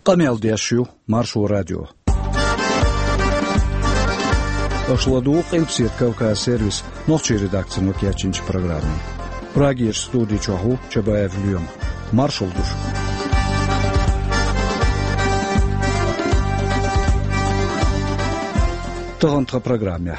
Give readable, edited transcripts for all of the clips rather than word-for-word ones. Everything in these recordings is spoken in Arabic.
قميل ديشيو مارشو راديو أشلدو قلب سير كوكا سيرفيس نوتشي редакция نوكياتشинч программы. Прагиш студии чоху чабаев люем. Маршал душ. Тагантха программе.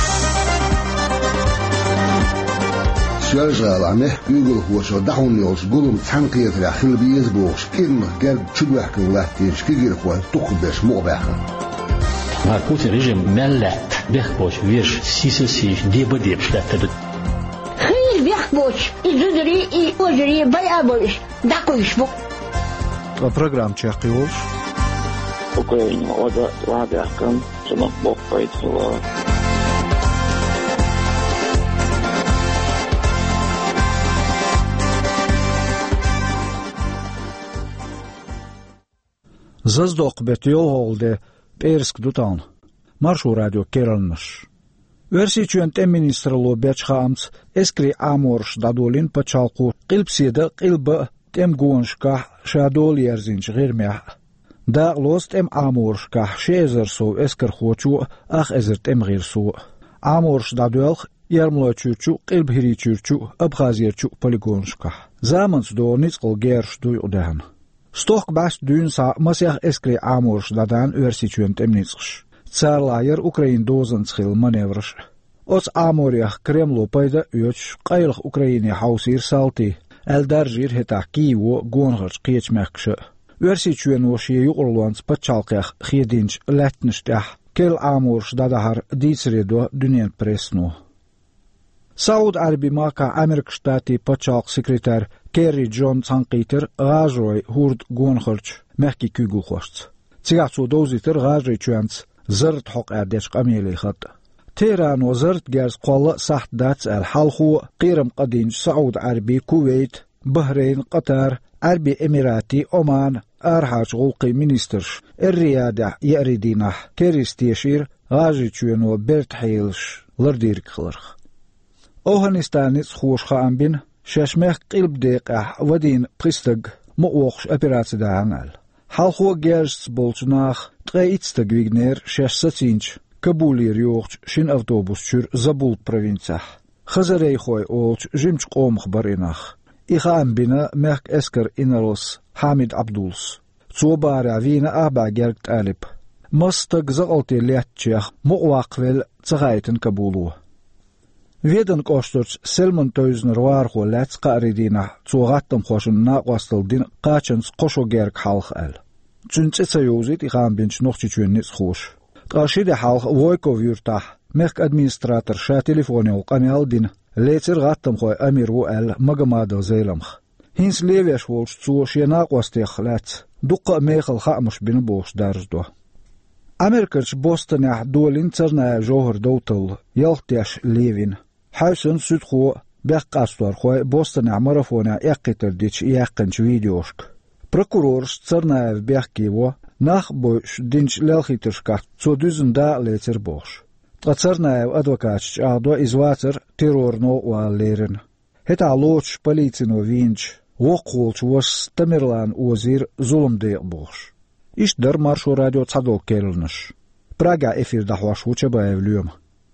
شجرة Google هوش ودحون يوش قولهم تحنقية الأخير بيزبوش كلمة قال تشبه كولاتين شكير خوي تقبش مقبحة. Marcus رجيم ملت بيخبوش ويش سيسيش ديبا ديبش لاتد. خير بيخبوش إزدري إوزري بيابوش دقوش بو. Программ чехиош. Украина ода лагеркам чунок бок пайтсула. Заздок бетёлде перск дутан. Маршу радио кералнаш. Версичуент министрло бечхамц эскри аморш дадолин пачалку қилпсида қилба темгоншка шадол ерзинч гирмя. Да лост аморшка шезерсо эскер хочу ах эзерт гирсо. Аморш дадолх ярмлочучу қилбхиричучу абхазиерчу полигоншка. Заманс дониц қылгерш дуй удахан. Сток бас дюнса масях эскри аморш дадан версичуент ницш. Царлайер Украин дозан цхил маневрш. Оц аморях Кремло пайда өч қайлық Украине хаусир салти. Элдаржир хета Киево гонғырш қиечмәкші. Версичуен ошие юғырлуанс пачалқях хединч ләтніштях. Кел аморш дадахар дицредо дүнен пресну. Сауд Араби мака Америк штати пачалқ секретар Керри Джон Цанқитер ғажрой хурд гонғырч мәхки күгіл қошц. Цигацу дозитер ғажрой чуанц زرت حق أردش قميلي خط تيران وزرت جارز قولا صحت داتس الحلخو قيرم قدين سعود عربي كويت بحرين قطر عربي إماراتي عمان أرحاج غلقي منسترش الريادة يأريدينه كيريستيشير غاجي تشوينو بيرت حيلش لرديرك خلرخ أوهنستانيس خوش خامبين شاشمخ قلب ديقه ودين قستق مقوقش أبيراتي داهنال حلخو جارز بولتناخ تغيتستق ويغنير شاش ستينش كابولي ريوغش شين أوتوبوس شور زبول بروفينساح خزري خوي أولش جيمش قوم خبريناخ إخام بنا مهك أسكر إنروس حامد عبدولس صوبارع فينا أبا جارك تالب مستق زغلتي ليتشيخ مقواقفل تغايتن كابولو ويدن كوشترش سلمن توزن روارخو لاتس قاردينا صوغاتم خوشن ناقواستل دين قاچنس قوشو جارك حالخ أل تنسيت سيوزيت إخام بنش نوخشي تشونيس خوش تقاشيد حالخ وويكو فيرتاح ميخك أدمينستراتر شا تليفوني وقانيال دين ليتر غاتم خوي أمير وقال مغمادل زيلمخ هينس ليويش وولش تسو شيناق واستيخ لات دقا ميخل خامش بين بوش دارجدو أمريكاش بوستنيح دولين ترنا جوهر دوتل يلتيش ليفين حيثن سدخو بيقاستور خوي بوستنيح مرفونا اقيتر ديش يقنش فيديوشك Prokurors Tsarnaev Bechkivo nach boš dinč lelchiterška co düzen da lecer boš. Tsarnaev advokatš ado izvacer terrorno wa leren. Heta loč policino vinč woqolč was Tamerlan ozir zulumde boš. Ish der Maršu radio Cadol kelnish. Praga efir da hwash uçabaev lyum.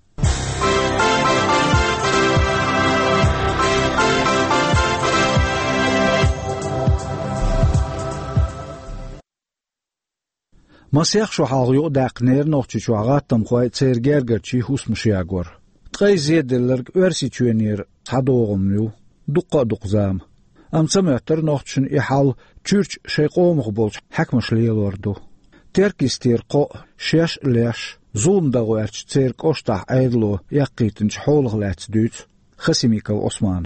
مسيخ شو حاغيو داقنير نوخشي شو عغاتم خوي تسيرجرجرشي حوس مشياغور تقاي زيد دلرق ورسي تشوينير حدوغمنيو دقا دقزام ام سمعتر نوخشن إحال تشورش شيقوم غبولش حكمش ليلوردو تركيس تيرقو شاش لاش زوم دغوارش تسيرك أشتاح عيدلو يقيتنش حولغ لاتس دوت خسيميكو عثمان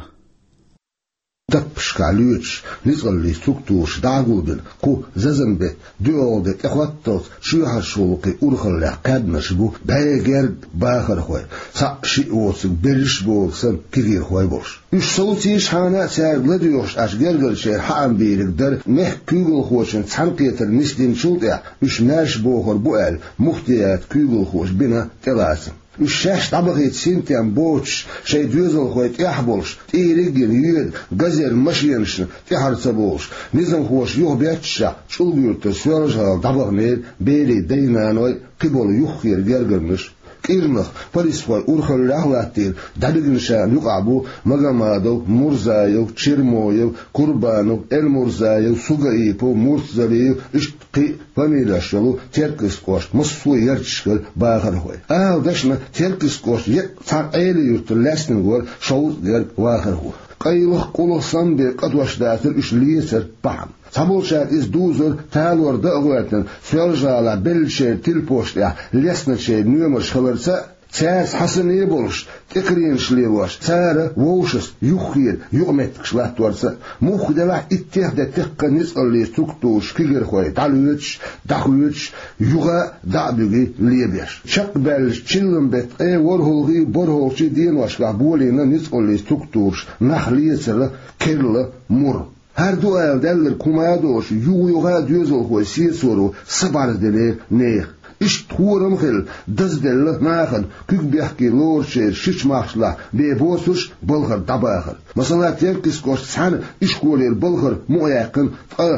تبشكاليوش نزغل ستركتورش داغودن كو ززنبت دولدت اخواتوت شيوحر شولوكي اورخل لقادمش بو بايجرد باخر خوي ساقشي اوسك برش بولسن كثير خوي بوش اش صوتيش حانا ساقل ديوش اش جرجل شير حام بيرك در مح كيغل خوشن تحنقيتر نسلين شلطيع اش ناش بوخر بوال مختيات كيغل خوش بنا تلاسم الشاش طبقة سنتين بوتش شي دوزل خويت يحبلش تيريجن يد غزير مشينش تحرصبوش نظام خوش يوه بيتشا شو بيوت سيرجها طبق ميل بيري دينانوي قبل يخير بيرجرنش كيرنخ فريسفاي أورخل لحلاتين دادقنشان يقعبو مغامادو مرزايو تشيرمويو قربانو المرزايو سوغايبو مرزاليو اشتقي فميلاشلو تيركسكوش مصفو يرتشكل باخر هوي داشنا تيركسكوش يقصان ايلي يرتلاسن غور شوز غير واخر هو قيلخ قلخ صنبي قد وشداتر اشليسر بحم Sabulşat iz duzur talor dağıtın söljalar belşer tilpoşya lesneçe nömer xabarsa ças hasını buluş tekrinşli var sarı voşus yuxir yuqmetqşlat varsa muxdala ittihda teqqaniz alli struktur kiger xoy dalüç daxüç yuğa dabügi liber çaqbel çilmbet vorholgi borholçi din başqa bolina niz alli struktur nahliyesel kerle mur Her duel deller kumaya doğuş yuğa düzel hoy sisoru sabar dele ne iş turum hil dazdelli nahan kügbehki lorşer şişmaxla be bosuş bulgar dabağır mesela terkis koş san iş koler bulgar muayaqın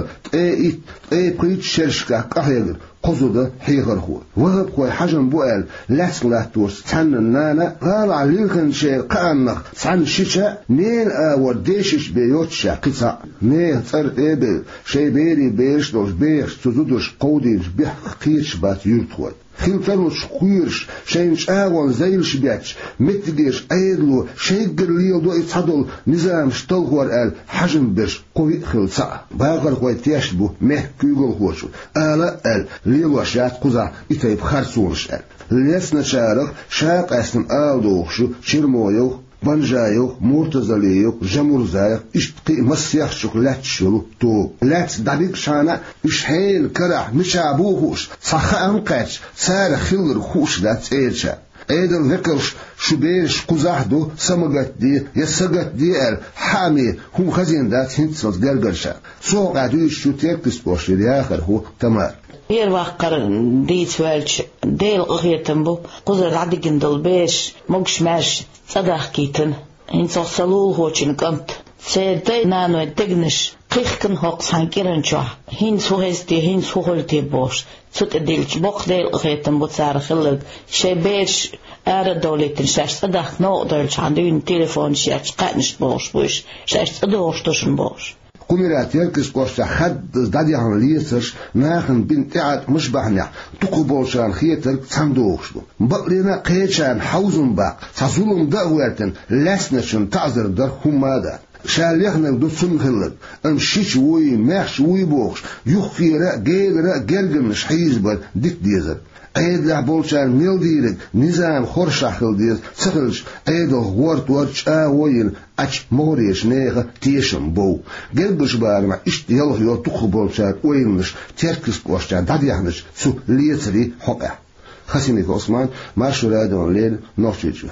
prit şerşka qahayır قصده حيغر هو وهب خوي حجم بوال لاسلا تورس تن نانا قال عليكن شيء قانق سن شيشا نيل وديشش بيوتشا قصا نيل صر ابل شي بيري بيش دوش بيش تزودش قوديش بيحقيش بات يرتوي خيلتروش خويرش شينش اول زيلش بياتش متديش ايدلو شيغر ليل دو يتصدل نظام شتلغور ال حجم بيش قوي خلصا باغر خوي تيشبو مه كيغل خوشو الا ال ليلوشات قزا يتيب خرسونش ال لسنا شارق شاق اسم الدوخشو شيرمويو بنجايو مرتزليو جمرزايو اشتقي مسيح شوكلاتشو تو لاتس دابيك شانا اشحيل كرح مشابوهوش صخا انقاش سار خلر خوش لاتس ايرشا ايدل ذكرش شبيرش قزاحدو سمغت دي يسغت دي ال حامي هم خزين دات هنتسوز ديرغرشا سوق عدوش شو تيركس بوشي الاخر هو تمار Hier wakker dit welch deel getenbo قدر عدقن دلبيش مقشماش صدق كيتن إن صلول هوشين كنت سيدي نانو تجنش قيخكن هوقس هنكرن شو هين سوهستي هين سوهلتي بوش سوت ديلش بوق ديل getenbo صار خلق شبيش دولتن شاش صدق نقدرش عندين تليفون شاش قانش بوش شاش صدوشتوشن بوش قمرات يركز قوشة حد دادي عن ليسرش ناخن بنت عاد مش بحنيا تقبولشان خيتر صندوقشلو بقلنا قيتشان حوزن باق تصولن دعواتن لسنشن تعذر در همادا شاليخنا دو سنخلق امشيش وي ماخش وي بوخش يخيرا جيلرا جرجمش حيزبر ديك ديزر ايد لعبولشان ميل ديرك نظام خورشاخل ديز سخلش ايدو غورت ورش وين اچ موريش نيغا تيشن بو قلبش بارما اشت يلغ يو تخبولشان وينش تركس قوشان داديانش سو ليتري حقا خسينيك عثمان مارشو رادون ليل نوشيجو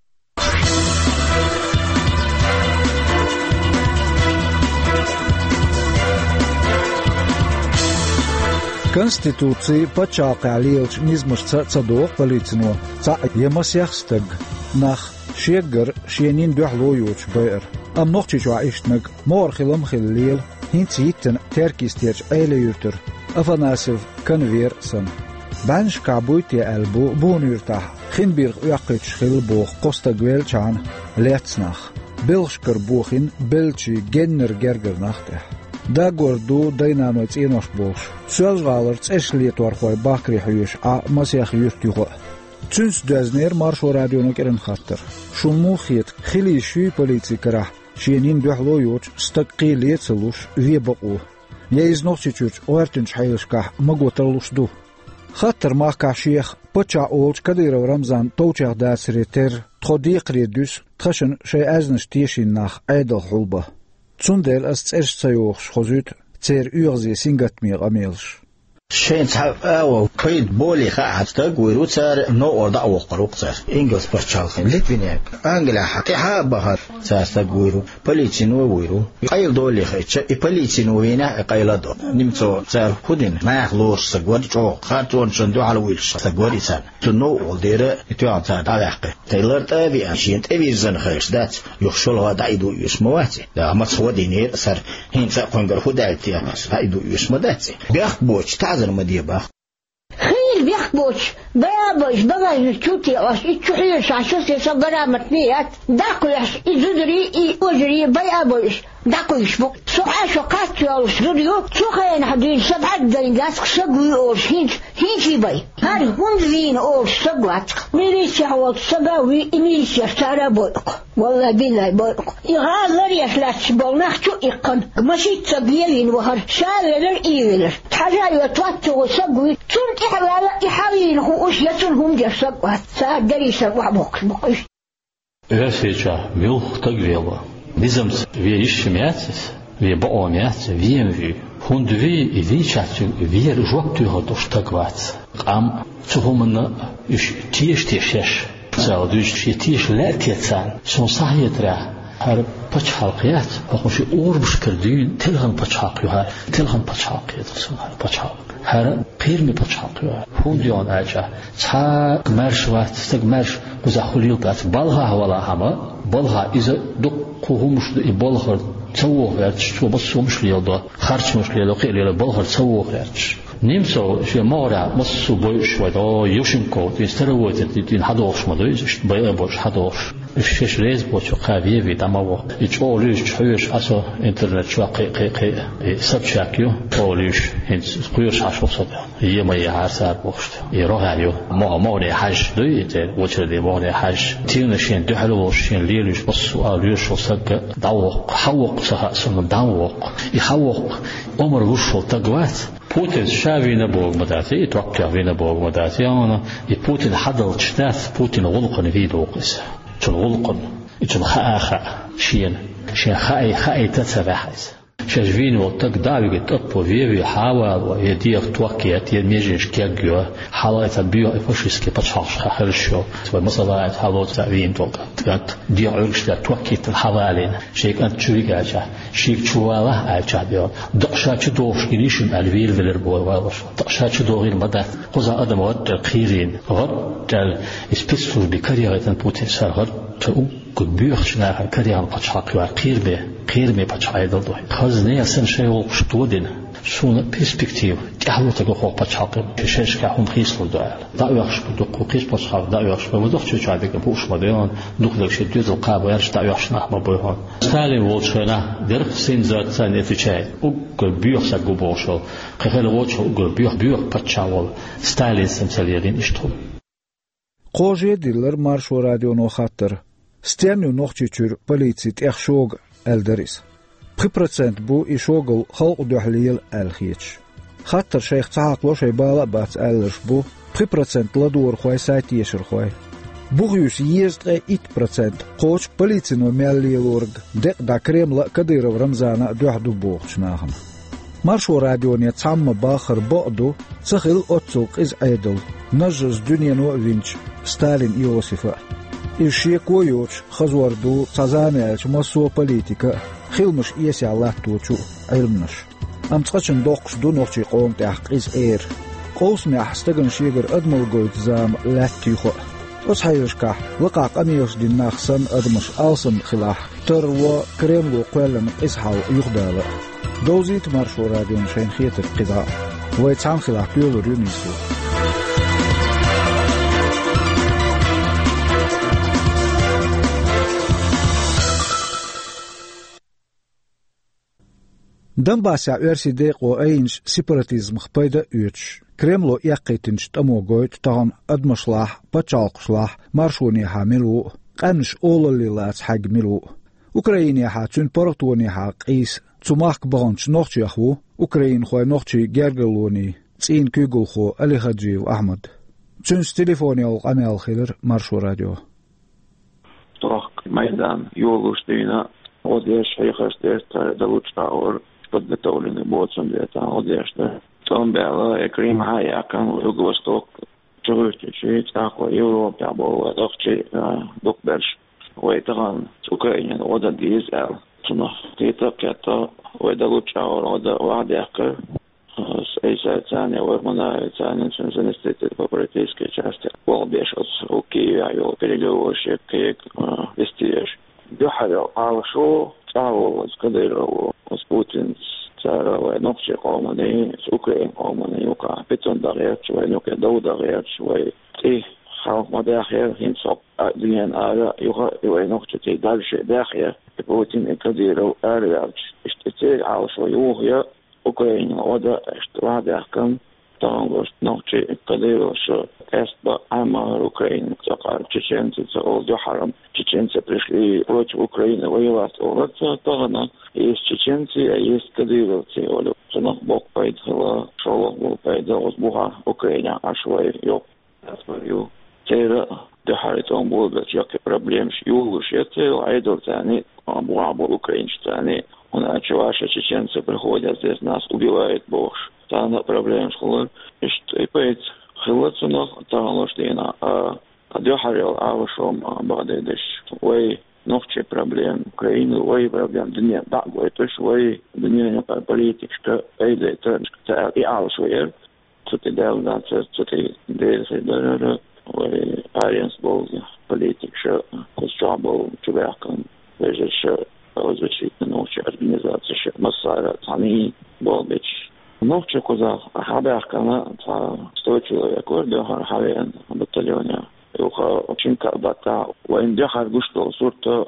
Конституции почалка лилч низмышца цадох полицину ца емасяхстаг нах шеггер шенин духлоюч бэр амнохчич ваиштнаг морхилам хиллил хинцитен теркистерч эйлеютер афанасев конверсон банш кабуйте элбу бунюрта хинбир яқич хилбох костагвелчан лецнах белшкер бухин белчи геннер гергер нахте دا گردو دینانوی تینوش باش سوالغالر تشلیت ورخوی باکری حیوش مسیح یوستی خو تونس دوزنیر مارشو رادیونو کرن خاطر شمو خیت خیلی شوی پلیتی کرا شینین دوحلویوچ استقیلیت سلوش وی بقو ییز نوچی چوچ اوارتنش حیوش که مگوترلوش دو خاطر ما کاشیخ پچا اولچ کدیر رمضان توچه داسری تر تخدیق ریدوس تخشن شی ازنش تیشین ناخ ایدل حلبه Zundel als Erstzeioch schozut, zer Urse singat mir amilsch. شين صعب أو قيد بولي خاعد تقوي روتر نو أرض أو قروقتر إنجلس برشالخين ليتفينيك أنجلا حتى حابها صار تقويرو بليتين وويرو قيل دولي خيتش بليتين وينا قيل دو نمتو صار خدين ما يخلوش سقوري جو خاتون شندو على ويلش سقوري سان تنو ولدير يتوان صار تعلق تيلر تابي أشين تابي زن خيش دات يخشل هذا يدو يسمواتي لا ما تصوديني صار هين ساقون خدالتي هيدو يسمداتي بيخبوش تعذر مديبه خيل بيخبوش بيابوش بغاش تشوتي واش تشوحيش عشوتي صغرامتنيات داكوش يزدري يوجري بيابوش داكوش بو سوحاشو قاتيو سريو سوخين حدين سبعة دينجات سقوي أورش هينشي باي هاري هونزين أورش سقوات ميريسي حوالت سقاوي ميريسي اشتارا بويق والله بالله بويق يغادر يسلاش بولناخشو إقن ماشي تسقيلين وهر شاولر إيولر تحجايو تواتو سقوي تون إحوالا إحاوين هو أشياتون جر سقوات ساقري سقوح بوكش Össeja milch tagvela. Bizams wie ich schmerzes, wie baomiats, wie im wie. Hund wie chatju, wie joktu hat durch tagwats. Am zu homna ich tisch. Zal dus je tisch let jetsan. Son sahiedra. هر پچ حلقیات وقتی اوربش کردین تلهم پچ حلقیات تلهم پچ حلقیات هر پچ حلق هر پیر می پچ حلقیات هندیان اجا تا مرش وقت استق مرش بزخلیل دات بالها ولا هما بالها إذا دقهم شد بالها تسوق ورش شو بس مش ليدا خرج مش ليدا قيل بالها تسوق ورش نيمسو شو مورا مصو بوش ودا يوشنكو تستروت تين حدوش ما دويش باي باش حدوش فيش ريز بوش قاويه في دماغ يچولش چويش اسو انترنت شو قي سبشاكيو اولش هنس قيوش عشو صدا يما يعسر بوشت يروحيو موري حاج دويت وچردي موري حاج تينشين دحلوشين ليلش بس اولش وسق داوق حوق سن داوق يحوق عمر وشو تقوات بوتين شافي نبوغ مداتي يتوقع في نبوغ مداتي أنا يبوتين حضل تشتاث بوتين غلقن في دوقس تلغلقن يتلخاخا شين خاي تتسبحز شجفين وطق داوي تطبو فيبي حاول ويدير توقيت يميجش كيجيو حالات بيو افشيسكي بتشاش خرشو ومصلات حالات تعوين توقعت دي عرش توقيت الحوالين شيك انت شويغاجا شيك شوالا اجا بيو دقشا تشدوش كريشن الفيل فيلربو واش دقشا تشدوغين مدى قزا ادم ود قيرين غد اسبيسفول بكاريرتن بوتنسال غد تو كبيرش ناخ كاريان بتشاق قير بي بتشايد دو خزني اسن شيء وشتودين شون perspektiv تحلو تقو بتشاق شيش كحوم خيسلو دال داوخش بدو قيس بتشاق داوخش بدو تشو عادك بوش مديون دخل شي دوز القاب يرش داوخش نحما بوهون ستالين وولشنا در سين زات سان اتشاي او كبير ساقو بوشو خيل وولش او كبير بتشاول ستالين سمسليين اشتو قوجي ديلر مارشو راديو نو خاطر ستيميو نوختيتور بوليتيت اخشوغ الدريس 3% بو يشوغل خلق دوحليل الخيتش خاطر شيخ تعاقلو شي بالا بات الش بو 3% لدور خوي سايت يشر خوي بوغيوش يزد 8% قوش بوليتينو مياليلورغ دق دا كريملا كدير رمزانا دوحدو بوغش ناهم مارشو راديو نيتسام باخر بقدو سخيل اوتسوق از ايدل نجز دنيا نو وينش ستالين يوسفا إيشي كويوش خزوردو تزانيش مسو بوليتيكا خيلمش إيسي الله توچو علمنش أمتقشن دوقش دو نوخشي قوم تحقيز إير قوس ميحستقن شيغر أدمل قويت زام لاتيخو أصحيوشكا وقع قميوش دي ناخسن أدمش ألسن خلاح تروا كريملو قوالن إسحاو يخدالا دوزيت مارشو راديو نشين خيتر قضاء ويتسام خلاح بيولو ريونيسو دنباسا ارسي ديقو اينش سيبراتيزم خبايدا اوتش كريملو يقيتنش تموغويت تاهم ادمشلاح بچالقشلاح مارشوني حاملو قنش اولالي لات حق ملو اوكرايني حاتون بورتوني حق قيس تماخك بغنش نوخشي اخو اوكراين خوي نوخشي جرجلوني تسين كيغل خو علي خجي واحمد تشنس تليفوني القمال خير مارشو راديو طرق ميدان يولوشتينا وديش هيخستير دلوچتا اور подготовлены боцом для этого одежды. Там было Крым Хаяка, Юго-Восток, Чувствуете, такой Европа была, легче Докберж, Уайтаган, Украина, Ода Дизел, Тунах, Тита, Кета, Уайда Луча, Ода Вадяка, с Эйсайцане, Уэрманайцане, заместитель по политической части, Волбешец, у Киева, его переговорщик, Киек, Вестиеш. Дюхарел, Алшо, Царова, Скадырова, с Путин, Царова, Нокчи, Колманы, с Украин, Колманы, Юка, Питон Дарьяч, Вайнука, Даударьяч, Вай, и Халк Мадахер, Хинцоп, Днен Ара, Юха, и Вайнокчи, и дальше Дахер, и Путин, и Кадыров, Арьяч, и Штицель, Алшо, Юхя, Украина, Ода, что Вадахкам, там вот Нокчи, Кадыров, что Эстба, Амар, Украина, Цакар, чеченцы, Дюхарам, чеченцы пришли против Украины воевать. Вот тогда есть чеченцы, а есть кадыровцы. Цунах Бог пайдала, Шолох был пайдал с Бога Украина, а швай ёк. Я смотрю, теперь Дюхарит он был, как проблем с югуш, это айдовцаны, Бога был украинцами. У нас ваши чеченцы приходят здесь, нас убивает Бог. Там проблем с холодом, и что и поэт خلصنا تعالوا دحريل عاوشهم بعدش وي نوختي проблем Украины وي проблем دنيا دعوة توش وي دنيا политическая эйда это и алшвер что-то делал что-то делал وي ариенс был политическая костюм чуваком лежащий развлечительная научная организация Массара Тани Болбич. Ночью куда хабаркана 100 человек, ордер харен батальоне. Юха очень кабата, وإن гуштол сурта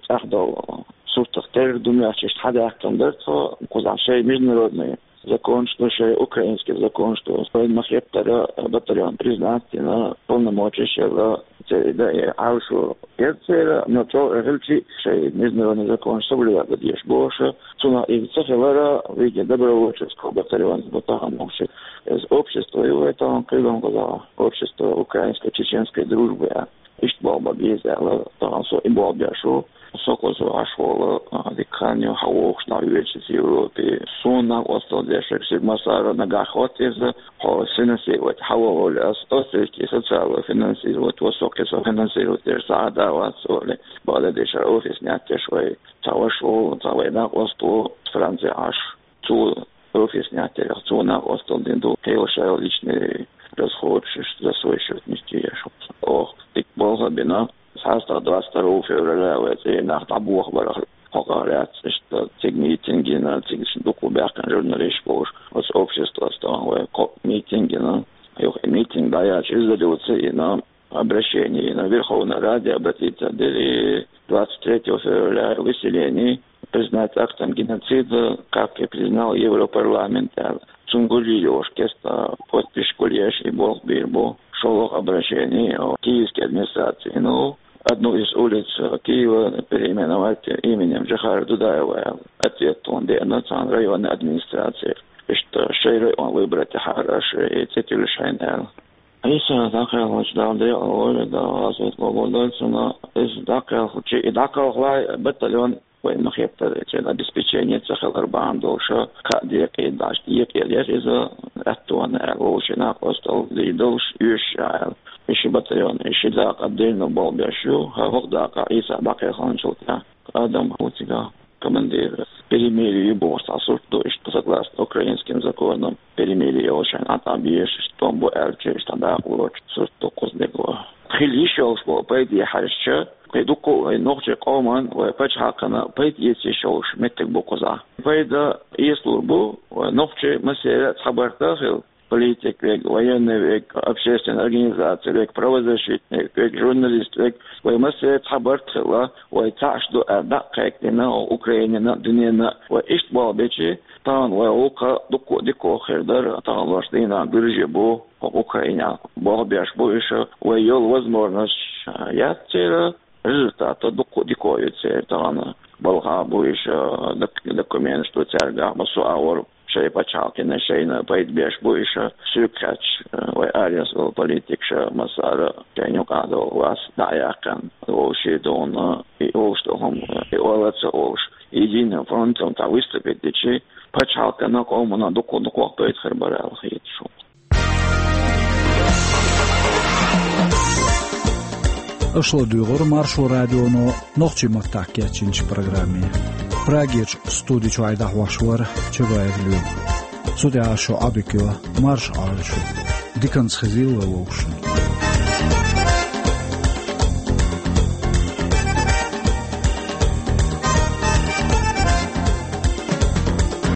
тахдал сурта тер думаю, что хабаркан дерто куда шей международный закон, что шей украинский закон, что своим махеттера батальон признать на полномочия да и алшу ерцера, но то рельчи шей международный закон соблюдать есть больше. Цуна и цехелера виде добровольческого батальона, вот там вообще из общества его это крылом глаза общество украинской чеченской дружбы. Иштбалба безела, там со и болбяшу, сокозу ашвола, диканью хаух на вечер Европе, сунна осталдешек сигмасара на гахотеза, финансировать хауоля, остальки социально финансировать, высокие финансировать сада васоли, Бангладеш офис снятия швей, тавашо, тавайна осту, Франция аж, цу офис снятия, цу на остал динду, кейошайл личный расход, за свой счет нести. Ох, тик болгабина, саста 22 февраля, это nach Табух барах, поговорят, что тик митинги на тик докуберкан журналистов, вот общество стало митинги на, митинг да я через резолюции на обращение на Верховной Раде обратиться до 23 февраля выселение признать актом геноцида, как и признал Европарламент. Цунгулиёш, кеста подпись кулеш и бог бирбо, шелох обращение о киевской администрации. Ну, одну из улиц Киева переименовать именем Джахара Дудаева. Ответ он национальной районной администрации. И что шейры он выбрать хорошо, и цитили шайнел. Иса дакал ждал оля да азот бободольцена из дакал хучи и дакал глай батальон وين مخيبتر إذا обеспечение цеха арбан долша кадия кидаш дикелер из аттуана лошина остал лидолш юшайл ещё батальон ещё дак отдельно был бяшу хавогдака Иса дакал ханчулка Адам Хутига командир перемирие борса то что согласно украинским законам перемирие очень атабиеш что бо элче стада уроч сорто коздего хилишел что пойди харча Пойдуку ногче коман, пачхакана, пойд есть еще уж метик бокоза. Пойда и службу, ногче мастерят хабартахил, политик, военный, общественная организация, правозащитник, журналист, мастерят хабартахила, ташду даккайкнина, Украинина, днина, иштбалбечи, там ука дуко дикохердар, там лаштина, биржебу, Украина, богбяш больше, уел возможность яцера, результата дикуються, там болга больше документ, что церга масуаур, шей пачалки на шейна, поедбеш больше, сюкач, ариас политик, масара, чайнюкадо, вас даякан, оши дона, и ошто хом, и олаца ош. Единым фронтом там выступить, дичи, Пачалка на кому на доходу квартует хербарел хит шо. Ошло дюгор Маршу радионо нохчи мактакия чинч программе. Прагич студич айдах вашвар чеваевлю. Судя шо абикё марш аршу. Диканс хазил лоушн.